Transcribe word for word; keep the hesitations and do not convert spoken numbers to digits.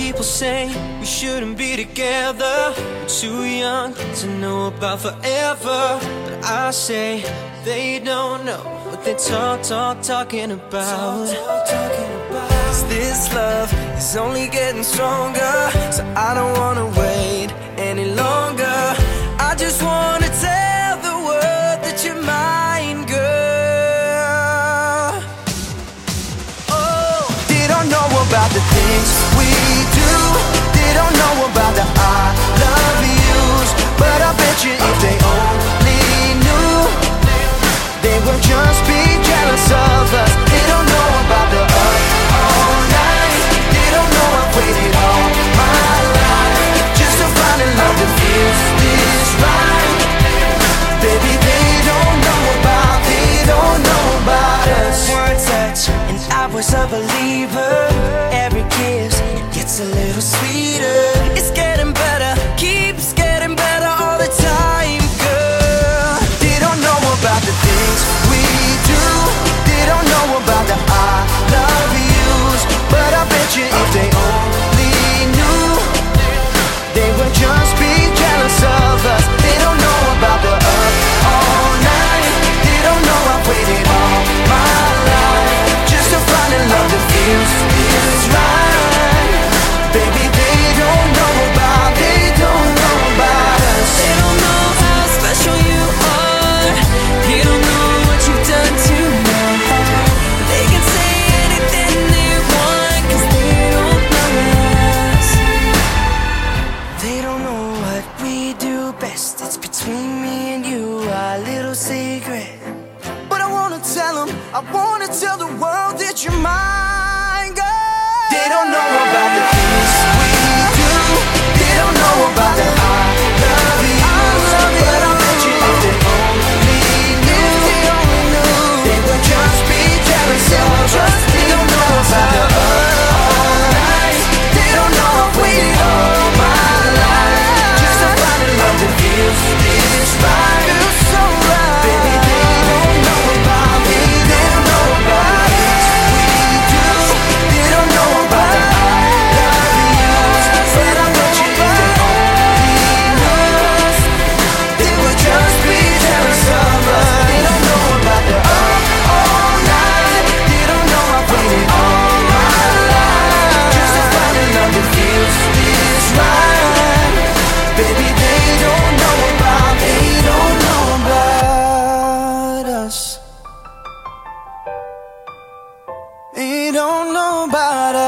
people say we shouldn't be together. We're too young to know about forever. But I say they don't know what they talk, talk, talking about. Cause this love is only getting stronger, so I don't wanna wait any longer. I just wanna tell the world that you're mine, girl. Oh, they don't know about the things we do. They don't know about the I love yous. But I bet you if they only knew, they would just be jealous of us. They don't know about the up all night. They don't know I've waited all my life just to find a love that feels this right. Baby, they don't know about, they don't know about us. One touch and I was a believer. Every kiss gets a little sweeter. It's getting better, keeps getting better all the time, girl. They don't know about the things we do. They don't know about the I love yous. But I bet you if they only knew, they would just be jealous of us. They don't know about the up all night. They don't know I've waited all my life just to find a love that feels this right. Baby, they don't know about, they don't know about us. They don't know how special you are. They don't know what you've done to my heart. They can say anything they want, cause they don't know us. They don't know what we do best. It's between me and you, our little secret. But I wanna tell them, I wanna tell the world that you're mine, girl. They don't know about the things we do. They don't know about the I love you. But I bet you if they only knew, they would just be jealous of us. They don't know about the up all night. They don't know I've waited all my life just to find a love that feels this right. Feels so right. Baby, they don't know about me. They don't know about us. We do. They don't know about the I love yous. But I bet you if they only knew, they would just be jealous of us. They don't know about the up all night. They don't know I've waited all my life just to find a love that feels this right. Baby, they don't know about, they don't know about us. They don't know about us.